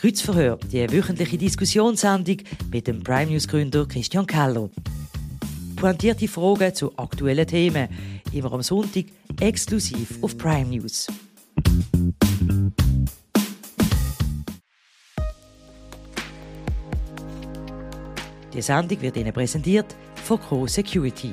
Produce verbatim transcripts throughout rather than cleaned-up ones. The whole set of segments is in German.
Kreuzverhör, die wöchentliche Diskussionssendung mit dem Prime News Gründer Christian Keller. Pointierte Fragen zu aktuellen Themen, immer am Sonntag exklusiv auf Prime News. Die Sendung wird Ihnen präsentiert von Co Security.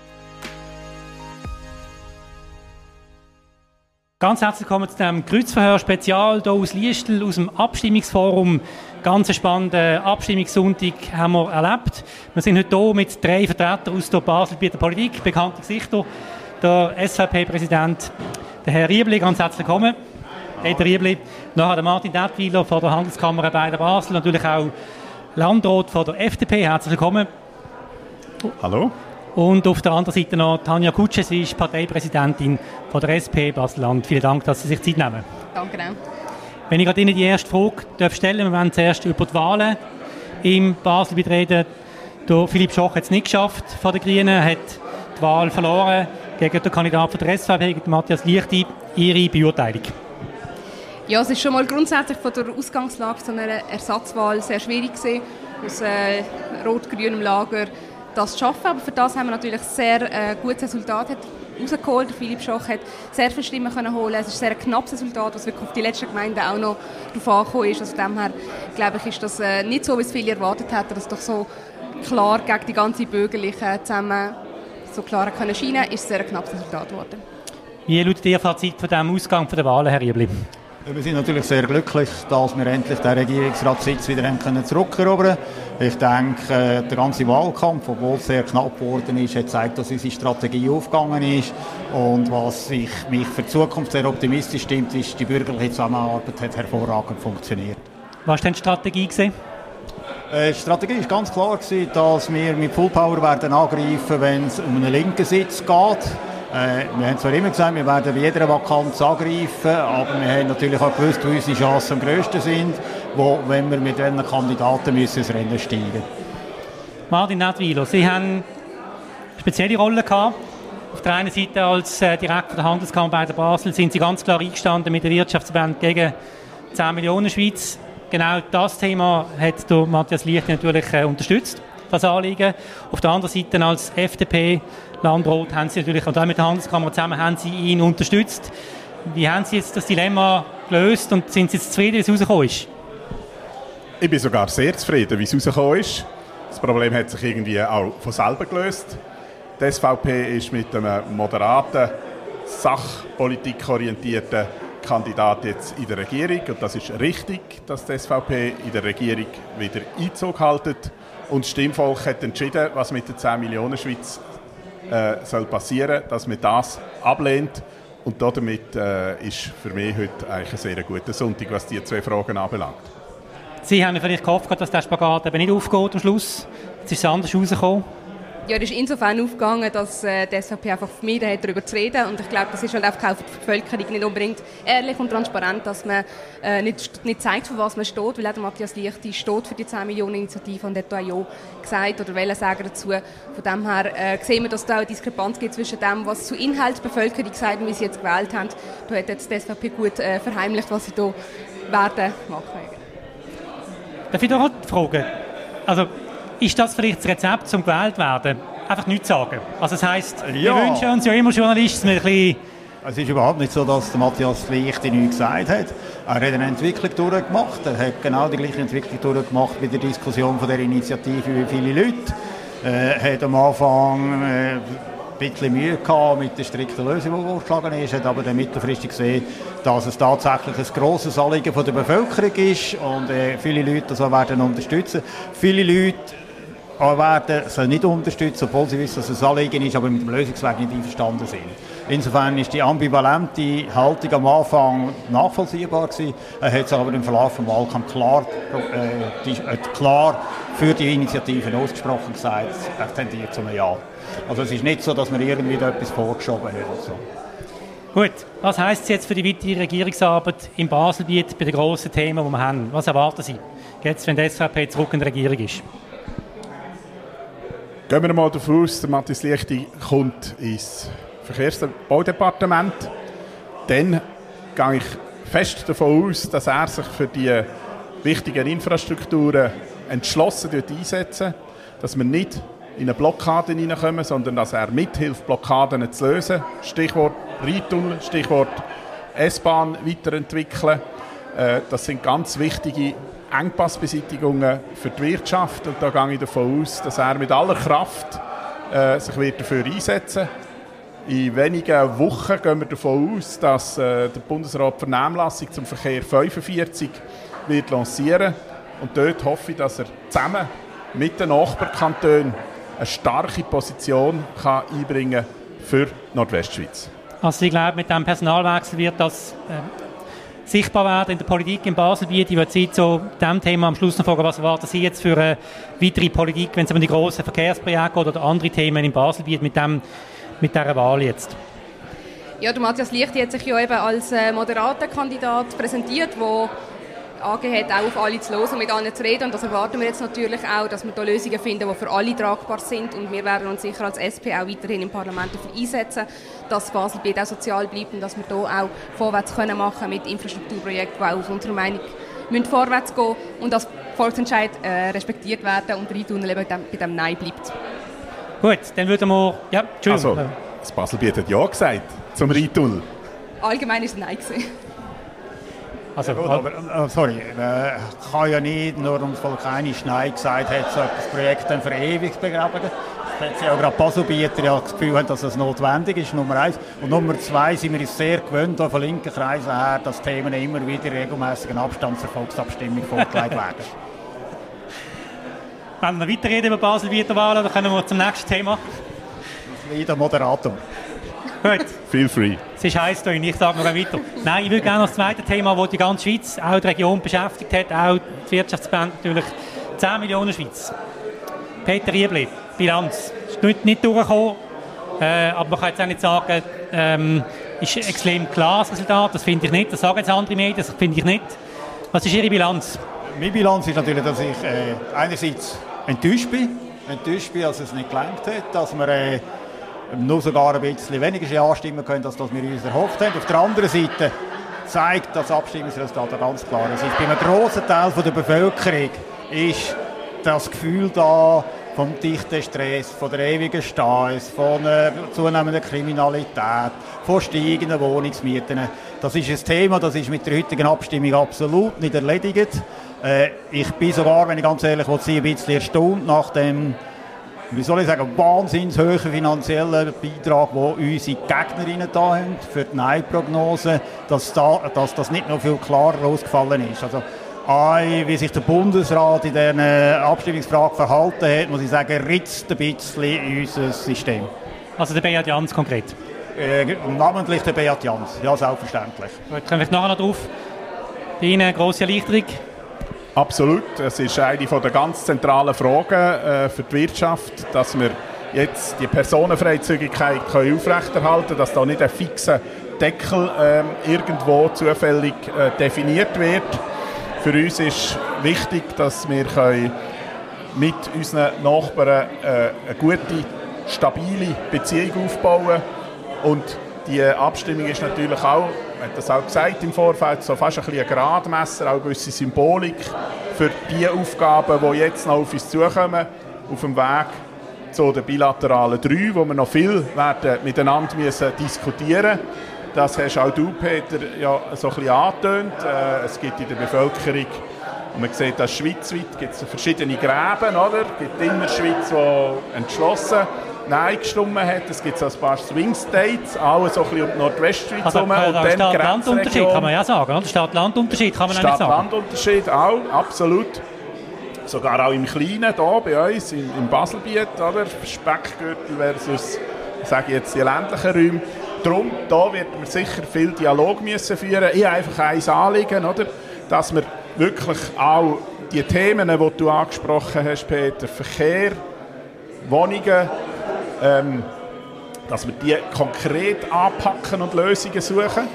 Ganz herzlich willkommen zu diesem Kreuzverhör-Spezial hier aus Liestel, aus dem Abstimmungsforum. Ganz einen spannenden Abstimmungssonntag haben wir erlebt. Wir sind heute hier mit drei Vertretern aus der Basel-Bieter Politik, bekannte Gesichter. Der S V P-Präsident, der Herr Riebli, ganz herzlich willkommen. Herr Riebli. Nachher der Martin Dettweiler von der Handelskammer Beider Basel, natürlich auch Landrat von der F D P. Herzlich willkommen. Hallo. Und auf der anderen Seite noch Tanja Kutsche, sie ist Parteipräsidentin von der S P Basel-Land. Vielen Dank, dass Sie sich Zeit nehmen. Danke auch. Wenn ich gerade Ihnen die erste Frage stellen darf, wir wollen zuerst über die Wahlen im Basel reden. Der Philipp Schoch hat es nicht geschafft von den Grünen, er hat die Wahl verloren gegen den Kandidaten von der S V P, gegen Matthias Liechti. Ihre Beurteilung? Ja, es ist schon mal grundsätzlich von der Ausgangslage so einer Ersatzwahl sehr schwierig gewesen, aus äh, rot-grünem Lager das zu schaffen. Aber für das haben wir natürlich ein sehr äh, gutes Resultat rausgeholt. Philipp Schoch hat sehr viele Stimmen können holen. Es ist ein sehr knappes Resultat, was wirklich auf die letzten Gemeinden auch noch darauf angekommen ist. Also von dem her, glaube ich, ist das äh, nicht so, wie es viele erwartet hätten, dass doch so klar gegen die ganze Bürgerliche zusammen so klar können scheinen, ist es ein sehr knappes Resultat geworden. Wie lautet Ihr Fazit von diesem Ausgang der Wahlen, Herr Riebli? Wir sind natürlich sehr glücklich, dass wir endlich den Regierungsratssitz wieder haben können zurückerobern. Ich denke, der ganze Wahlkampf, obwohl es sehr knapp geworden ist, hat gezeigt, dass unsere Strategie aufgegangen ist. Und was ich, mich für die Zukunft sehr optimistisch stimmt, ist, die bürgerliche Zusammenarbeit hat hervorragend funktioniert. Was war denn die Strategie gewesen? Die Strategie war ganz klar, dass wir mit Full Power werden angreifen, wenn es um einen linken Sitz geht. Äh, wir haben zwar immer gesagt, wir werden bei jeder Vakanz angreifen, aber wir haben natürlich auch gewusst, wo unsere Chancen am grössten sind, wo, wenn wir mit welchen Kandidaten müssen ins Rennen steigen. Martin Dettweiler, Sie haben eine spezielle Rolle gehabt. Auf der einen Seite als äh, Direktor der Handelskammer Beider Basel sind Sie ganz klar eingestanden mit der Wirtschaftsverband gegen zehn Millionen Schweiz. Genau das Thema hat der Matthias Liechti natürlich äh, unterstützt, das Anliegen. Auf der anderen Seite als F D P Landrat haben Sie natürlich, und auch mit der Handelskammer zusammen, haben Sie ihn unterstützt. Wie haben Sie jetzt das Dilemma gelöst und sind Sie jetzt zufrieden, wie es rausgekommen ist? Ich bin sogar sehr zufrieden, wie es rausgekommen ist. Das Problem hat sich irgendwie auch von selber gelöst. Die S V P ist mit einem moderaten, sachpolitikorientierten Kandidat jetzt in der Regierung. Und das ist richtig, dass die S V P in der Regierung wieder Einzug hält. Und das Stimmvolk hat entschieden, was mit der zehn Millionen Schweiz Äh, soll passieren, dass man das ablehnt. Und damit äh, ist für mich heute eigentlich ein sehr guter Sonntag, was diese zwei Fragen anbelangt. Sie haben vielleicht gehofft, dass der Spagat eben nicht aufgeht am Schluss. Jetzt ist es anders rausgekommen. Ja, das ist insofern aufgegangen, dass äh, die S V P einfach vermieden hat, darüber zu reden. Und ich glaube, das ist halt einfach auch für die Bevölkerung nicht unbedingt ehrlich und transparent, dass man äh, nicht, nicht zeigt, für was man steht. Weil auch der Matthias Liechti steht für die zehn Millionen Initiative und hat da ja gesagt oder wollen sagen dazu. Von dem her äh, sehen wir, dass da eine Diskrepanz gibt zwischen dem, was zu Inhalt die Bevölkerung sagt und wie sie jetzt gewählt haben. Da hat jetzt die S V P gut äh, verheimlicht, was sie da werden machen. Darf ich doch fragen? Also, ist das vielleicht das Rezept zum gewählt werden? Einfach nichts sagen. Also das heisst, ja. Wir wünschen uns ja immer Journalisten ein bisschen... Es ist überhaupt nicht so, dass der Matthias Liechti nichts gesagt hat. Er hat eine Entwicklung durchgemacht. Er hat genau die gleiche Entwicklung durchgemacht bei der Diskussion von der Initiative wie viele Leute. Er äh, hat am Anfang äh, ein bisschen Mühe gehabt mit der strikten Lösung, die vorgeschlagen ist, hat aber dann mittelfristig gesehen, dass es tatsächlich ein grosses Anliegen von der Bevölkerung ist und äh, viele Leute das auch werden unterstützen. Viele Leute werden sie nicht unterstützen, obwohl sie wissen, dass es ein Anliegen ist, aber mit dem Lösungsweg nicht einverstanden sind. Insofern ist die ambivalente Haltung am Anfang nachvollziehbar gewesen. Er hat sich aber im Verlauf des Wahlkampfs klar, äh, die, äh, klar für die Initiativen ausgesprochen gesagt, er tendiert zu einem Ja. Also es ist nicht so, dass man irgendwie da etwas vorgeschoben hat. Oder so. Gut, was heisst es jetzt für die weitere Regierungsarbeit im Baselbiet bei den grossen Themen, die wir haben? Was erwarten Sie jetzt, wenn die S V P zurück in der Regierung ist? Gehen wir mal davon aus, der Matthias Liechti kommt ins Verkehrsbaudepartement. Dann gehe ich fest davon aus, dass er sich für die wichtigen Infrastrukturen entschlossen einsetzen, dass wir nicht in eine Blockade hineinkommen, sondern dass er mithilft, Blockaden zu lösen. Stichwort Rheintunnel, Stichwort S-Bahn weiterentwickeln. Äh, das sind ganz wichtige Engpassbeseitigungen für die Wirtschaft. Und da gehe ich davon aus, dass er mit aller Kraft äh, sich wird dafür einsetzen wird. In wenigen Wochen gehen wir davon aus, dass äh, der Bundesrat die Vernehmlassung zum Verkehr fünfundvierzig wird lancieren. Und dort hoffe ich, dass er zusammen mit den Nachbarkantonen eine starke Position kann einbringen für die Nordwestschweiz. Also ich glaube, mit diesem Personalwechsel wird das äh, sichtbar werden in der Politik in Baselbiet. Ich würde Sie zu diesem Thema am Schluss noch fragen, was erwarten Sie jetzt für eine weitere Politik, wenn es um die grossen Verkehrsprojekte oder andere Themen in Baselbiet mit, dem, mit dieser Wahl jetzt? Ja, der Matthias Liechti hat sich ja eben als äh, moderater Kandidat präsentiert, der angehört, auch auf alle zu hören und mit allen zu reden. Und das erwarten wir jetzt natürlich auch, dass wir da Lösungen finden, die für alle tragbar sind. Und wir werden uns sicher als S P auch weiterhin im Parlament dafür einsetzen, dass Baselbiet auch sozial bleibt und dass wir hier auch vorwärts können machen mit Infrastrukturprojekten, die auch aus unserer Meinung müssen vorwärts gehen und dass Volksentscheid äh, respektiert werden und der Rheintunnel eben bei dem, bei dem Nein bleibt. Gut, dann würden wir... Ja, Entschuldigung. Also, das Baselbiet hat Ja gesagt zum Rheintunnel. Allgemein ist es Nein gewesen. Also, ja, gut, aber, äh, sorry, äh, kann ja nicht, nur um das Volk einmal Nein gesagt hat, so das Projekt dann für ewig begraben. Jetzt ja gerade Baselbieter ja das Gefühl haben, dass das notwendig ist, Nummer eins. Und Nummer zwei sind wir uns sehr gewöhnt, auch von linken Kreisen her, dass Themen immer wieder in regelmäßigen Abstand zur Volksabstimmung vorgelegt werden. Wenn wir weiterreden über Baselbieter Wahlen, dann können wir zum nächsten Thema. Wieder Moderator. Gut. Feel free. Es ist heiß hier, ich sage noch weiter. Nein, ich will gerne noch das zweite Thema, das die ganze Schweiz, auch die Region beschäftigt hat, auch die Wirtschaftsbände natürlich. zehn Millionen Schweiz. Peter Riebli, Bilanz. Ist nicht, nicht durchgekommen, äh, aber man kann jetzt auch nicht sagen, ähm, ist ein extrem klares Resultat, das finde ich nicht. Das sagen jetzt andere Medien, das finde ich nicht. Was ist Ihre Bilanz? Meine Bilanz ist natürlich, dass ich äh, einerseits enttäuscht bin, enttäuscht bin, dass es nicht gelangt hat, dass wir äh, nur sogar ein bisschen weniger Ja-Stimmen können, als wir uns erhofft haben. Auf der anderen Seite zeigt das Abstimmungsresultat ganz klar. Es ist bei einem grossen Teil der Bevölkerung ist das Gefühl da vom dichten Stress, von der ewigen Stau, von äh, zunehmender Kriminalität, von steigenden Wohnungsmieten. Das ist ein Thema, das ist mit der heutigen Abstimmung absolut nicht erledigt. Äh, ich bin sogar, wenn ich ganz ehrlich will, ein bisschen erstaunt nach dem, wie soll ich sagen, wahnsinnig hohen finanziellen Beitrag, den unsere Gegnerinnen da haben für die Nein-Prognose, dass, da, dass das nicht noch viel klarer ausgefallen ist. Also, wie sich der Bundesrat in dieser Abstimmungsfrage verhalten hat, muss ich sagen, ritzt ein bisschen unser System. Also der Beat Jans konkret? Äh, namentlich der Beat Jans, ja, selbstverständlich. Gut, kommen wir nachher noch drauf. Bei Ihnen eine grosse Erleichterung? Absolut. Es ist eine der ganz zentralen Fragen äh, für die Wirtschaft, dass wir jetzt die Personenfreizügigkeit können aufrechterhalten können, dass da nicht ein fixer Deckel äh, irgendwo zufällig äh, definiert wird. Für uns ist wichtig, dass wir können mit unseren Nachbarn äh, eine gute, stabile Beziehung aufbauen können. Und die Abstimmung ist natürlich auch, man hat das auch gesagt im Vorfeld, so fast ein, ein Gradmesser, auch eine gewisse Symbolik für die Aufgaben, die jetzt noch auf uns zukommen, auf dem Weg zu den bilateralen drei, wo wir noch viel werden miteinander müssen diskutieren müssen. Das hast auch du, Peter, ja so ein bisschen angetönt. Äh, es gibt in der Bevölkerung, und man sieht das schweizweit, gibt es verschiedene Gräben, oder? Es gibt immer eine Schweiz, die entschlossen Nein gestimmt hat. Es gibt so ein paar Swing States, alle so ein bisschen um die Nordwestschweiz also, herum. Also, und dann Stadt-Land-Unterschied kann man ja sagen, oder? Stadt-Land-Unterschied kann man Stadt nicht sagen. Stadt-Land-Unterschied auch, absolut. Sogar auch im Kleinen, hier bei uns, im, im Baselbiet, oder? Speckgürtel versus, sage ich jetzt, die ländlichen Räume. Darum, da wird man sicher viel Dialog müssen führen. Ich habe einfach ein Anliegen, oder? Dass wir wirklich auch die Themen, die du angesprochen hast, Peter, Verkehr, Wohnungen, ähm, dass wir die konkret anpacken und Lösungen suchen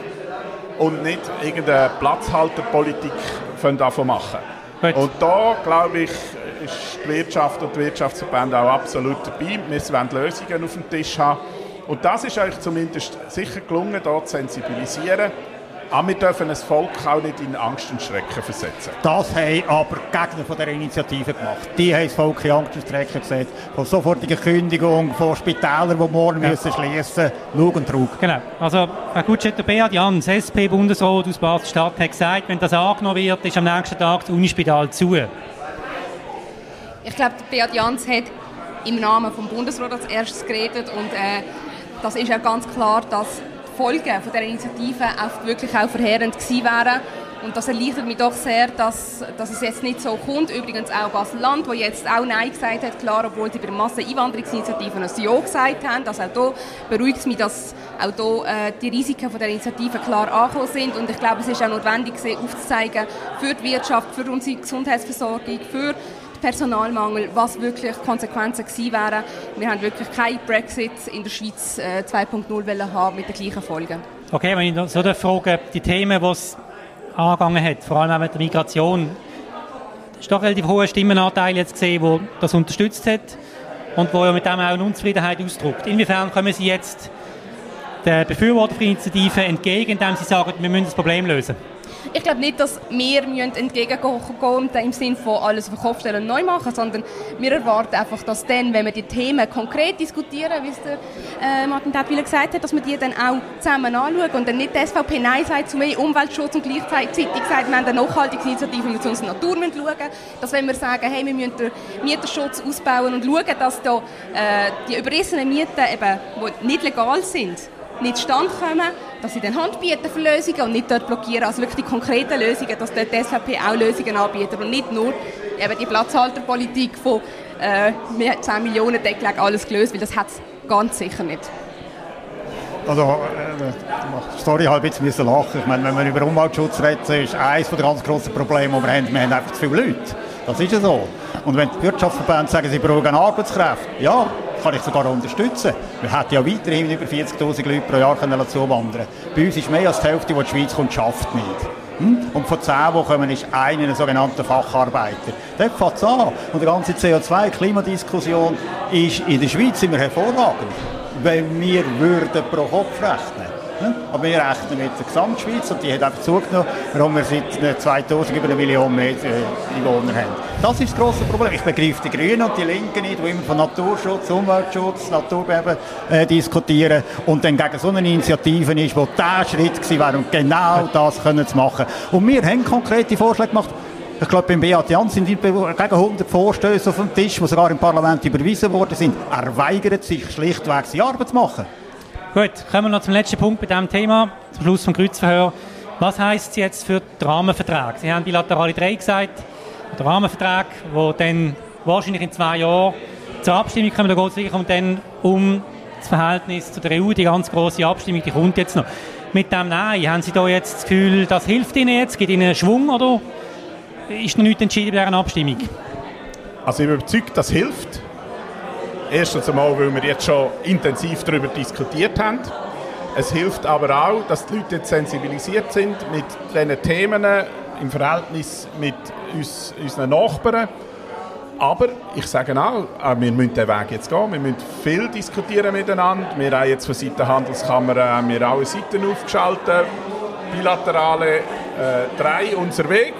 und nicht irgendeine Platzhalterpolitik davon machen. Gut. Und da, glaube ich, ist die Wirtschaft und die Wirtschaftsverbände auch absolut dabei. Wir wollen Lösungen auf dem Tisch haben. Und das ist euch zumindest sicher gelungen, hier zu sensibilisieren. Aber wir dürfen das Volk auch nicht in Angst und Schrecken versetzen. Das haben aber die Gegner von dieser Initiative gemacht. Die haben das Volk in Angst und Schrecken gesetzt. Von sofortiger Kündigung, von Spitälern, die morgen ja. müssen schließen müssen. Schau und Trug. Genau. Also, Herr Gutschett, Beat Jans, S P-Bundesrat aus Basel-Stadt, hat gesagt, wenn das angenommen wird, ist am nächsten Tag das Unispital zu. Ich glaube, Beat Jans hat im Namen des Bundesrats als erstes geredet und äh, das ist ja ganz klar, dass die Folgen von dieser Initiative auch wirklich auch verheerend gewesen wären. Und das erleichtert mich doch sehr, dass, dass es jetzt nicht so kommt. Übrigens auch Basel-Land, wo jetzt auch Nein gesagt hat, klar, obwohl sie bei der Masseneinwanderungsinitiative ein Ja gesagt haben. Also auch hier beruhigt es mich, dass auch hier äh, die Risiken von der Initiative klar angekommen sind. Und ich glaube, es ist auch notwendig, aufzuzeigen für die Wirtschaft, für unsere Gesundheitsversorgung, für Personalmangel, was wirklich Konsequenzen gewesen wären. Wir haben wirklich keinen Brexit in der Schweiz äh, zwei Punkt null haben mit den gleichen Folgen. Okay, wenn ich so frage, die Themen, die es angegangen hat, vor allem auch mit der Migration, es ist doch relativ hoher Stimmenanteil jetzt gesehen, der das unterstützt hat und wo ja mit dem auch eine Unzufriedenheit ausdrückt. Inwiefern kommen Sie jetzt der Befürworter der Initiative entgegen, indem Sie sagen, wir müssen das Problem lösen? Ich glaube nicht, dass wir entgegenkommen müssen, im Sinne von alles auf den Kopf stellen und neu machen, sondern wir erwarten einfach, dass dann, wenn wir die Themen konkret diskutieren, wie es der äh, Martin Tätwiler gesagt hat, dass wir die dann auch zusammen anschauen und dann nicht die S V P Nein sagt zu mehr Umweltschutz und gleichzeitig sagt, wir haben eine Nachhaltigkeitsinitiative, wir müssen unsere Natur schauen. Dass wenn wir sagen, hey, wir müssen den Mieterschutz ausbauen und schauen, dass da, äh, die überrissenen Mieten, eben, die nicht legal sind, nicht zustande kommen, dass sie dann Hand bieten für Lösungen und nicht dort blockieren. Also wirklich die konkreten Lösungen, dass dort die S V P auch Lösungen anbietet und nicht nur eben die Platzhalterpolitik von äh, zehn Millionen Deckel alles gelöst, weil das hat es ganz sicher nicht. Also, äh, sorry, ich habe jetzt müssen lachen. Ich meine, wenn wir über Umweltschutz reden, ist eines der ganz grossen Probleme, die wir haben, wir haben einfach zu viele Leute. Das ist ja so. Und wenn die Wirtschaftsverbände sagen, sie brauchen Arbeitskräfte, ja, kann ich sogar unterstützen. Wir hätten ja weiterhin über vierzigtausend Leute pro Jahr zuwandern können. Bei uns ist mehr als die Hälfte, die die Schweiz kommt, schafft nicht. Hm? Und von zehn, die kommen, ist einer ein sogenannter Facharbeiter. Dort fängt es an. Und die ganze C O zwei Klimadiskussion ist in der Schweiz immer hervorragend, wenn wir würden pro Kopf rechnen. Aber wir rechnen mit der Gesamtschweiz und die hat einfach zugenommen, warum wir seit zweitausend über eine Million mehr Einwohner haben. Das ist das grosse Problem. Ich begreife die Grünen und die Linken nicht, die immer von Naturschutz, Umweltschutz, Naturbeben äh, diskutieren und dann gegen so eine Initiative ist, wo der Schritt gewesen wäre, um genau das können zu machen. Und wir haben konkrete Vorschläge gemacht. Ich glaube, beim Beat Jans sind gegen hundert Vorstöße auf dem Tisch, die sogar im Parlament überwiesen worden sind. Er weigert sich schlichtweg, seine Arbeit zu machen. Gut, kommen wir noch zum letzten Punkt bei diesem Thema, zum Schluss vom Kreuzverhör. Was heisst es jetzt für die Rahmenverträge? Sie haben bilaterale drei gesagt, der Rahmenvertrag, der dann wahrscheinlich in zwei Jahren zur Abstimmung kommt. Da geht es wirklich um, dann um das Verhältnis zu der E U, die ganz grosse Abstimmung, die kommt jetzt noch. Mit dem Nein, haben Sie da jetzt das Gefühl, das hilft Ihnen jetzt, gibt Ihnen einen Schwung, oder ist noch nichts entschieden bei dieser Abstimmung? Also ich bin überzeugt, das hilft. Erstens einmal, weil wir jetzt schon intensiv darüber diskutiert haben. Es hilft aber auch, dass die Leute jetzt sensibilisiert sind mit diesen Themen im Verhältnis mit uns, unseren Nachbarn. Aber ich sage auch, wir müssen den Weg jetzt gehen. Wir müssen viel diskutieren miteinander. Wir haben jetzt von Seiten der Handelskammer haben wir alle Seiten aufgeschaltet. Bilaterale äh, drei, unser Weg.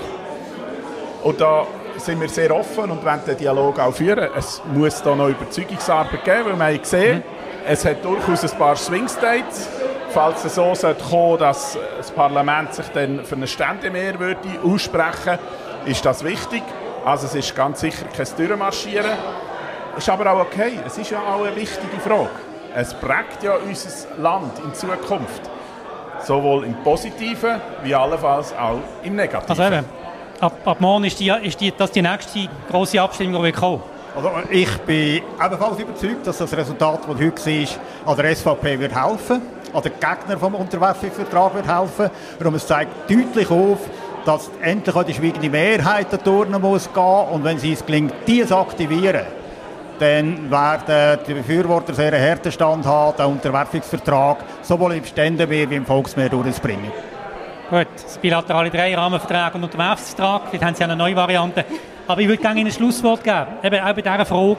Und da sind wir sehr offen und wollen den Dialog auch führen. Es muss da noch Überzeugungsarbeit geben, weil wir haben gesehen, mhm. es hat durchaus ein paar Swing States. Falls es so sollte kommen, dass das Parlament sich dann für eine Ständemehr würde aussprechen, ist das wichtig. Also es ist ganz sicher kein Durchmarschieren. Ist aber auch okay. Es ist ja auch eine wichtige Frage. Es prägt ja unser Land in Zukunft. Sowohl im Positiven wie allenfalls auch im Negativen. Also eben. Ab, ab morgen ist, die, ist die, das die nächste grosse Abstimmung, die wir kommen. Also ich bin ebenfalls überzeugt, dass das Resultat, das heute war, an der S V P wird helfen, an den Gegnern vom Unterwerfungsvertrag wird helfen. Und es zeigt deutlich auf, dass endlich auch die schweigende Mehrheit der Turnen muss gehen. Und wenn sie es gelingt, die zu aktivieren, dann werden die Befürworter sehr einen harten Stand haben, den Unterwerfungsvertrag sowohl im Ständemehr wie im Volksmehr durchzubringen. Gut, das bilaterale drei Rahmenvertrag und Unterwerfungsvertrag, vielleicht haben Sie eine neue Variante. Aber ich würde gerne Ihnen ein Schlusswort geben, eben auch bei dieser Frage.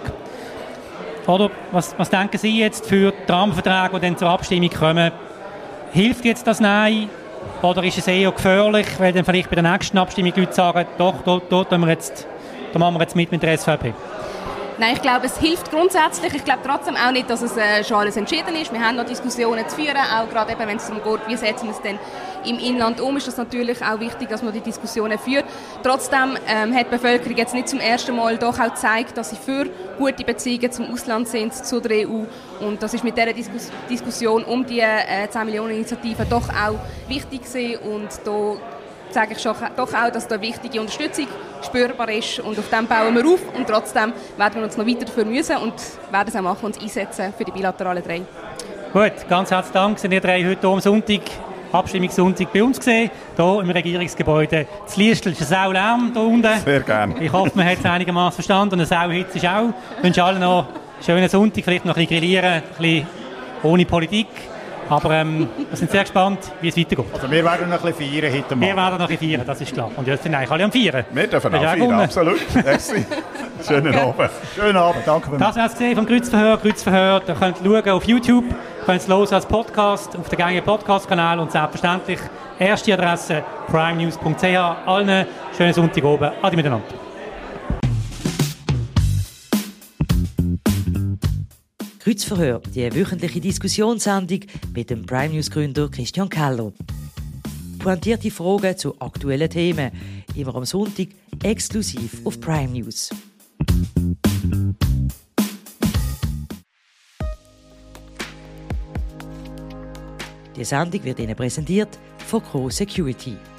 Oder, was, was denken Sie jetzt für die Rahmenverträge, die dann zur Abstimmung kommen? Hilft jetzt das Nein Oder ist es eher gefährlich, weil dann vielleicht bei der nächsten Abstimmung die Leute sagen, doch, dort, dort machen wir jetzt, da machen wir jetzt mit mit der S V P? Nein, ich glaube, es hilft grundsätzlich. Ich glaube trotzdem auch nicht, dass es äh, schon alles entschieden ist. Wir haben noch Diskussionen zu führen, auch gerade eben, wenn es darum geht, wie setzen wir es denn im Inland um, ist es natürlich auch wichtig, dass man die Diskussionen führt. Trotzdem ähm, hat die Bevölkerung jetzt nicht zum ersten Mal doch auch gezeigt, dass sie für gute Beziehungen zum Ausland sind, zu der E U. Und das ist mit dieser Diskus- Diskussion um die äh, zehn Millionen Initiative doch auch wichtig gewesen. Und da sage ich schon, doch auch, dass da wichtige Unterstützung spürbar ist und auf dem bauen wir auf und trotzdem werden wir uns noch weiter dafür müssen und werden es auch machen, uns einsetzen für die bilateralen drei. Gut, ganz herzlichen Dank, sind ihr drei heute am Sonntag, Abstimmungssonntag bei uns gesehen, hier im Regierungsgebäude zu Liestel. Es ist ein Saulärm hier unten. Sehr gerne. Ich hoffe, man hat es einigermaßen verstanden und eine Sauhitze ist auch. Ich wünsche allen noch einen schönen Sonntag, vielleicht noch ein bisschen grillieren, ein bisschen ohne Politik. Aber ähm, wir sind sehr gespannt, wie es weitergeht. Also wir werden noch ein bisschen feiern heute Abend. Wir werden noch ein bisschen feiern, das ist klar. Und jetzt sind eigentlich alle am Feiern. Wir dürfen auch feiern, absolut. Merci. Schönen Abend. Schönen Abend, danke. Das war es gesehen vom Kreuzverhör. Kreuzverhör, ihr könnt schauen auf YouTube, könnt es hören als Podcast, auf den gängigen Podcast-Kanal und selbstverständlich erste Adresse primenews punkt c h. Allen schönen Sonntag oben. Adi miteinander. Kreuzverhör, die wöchentliche Diskussionssendung mit dem Prime News Gründer Christian Keller. Pointierte Fragen zu aktuellen Themen, immer am Sonntag exklusiv auf Prime News. Die Sendung wird Ihnen präsentiert von Co Security.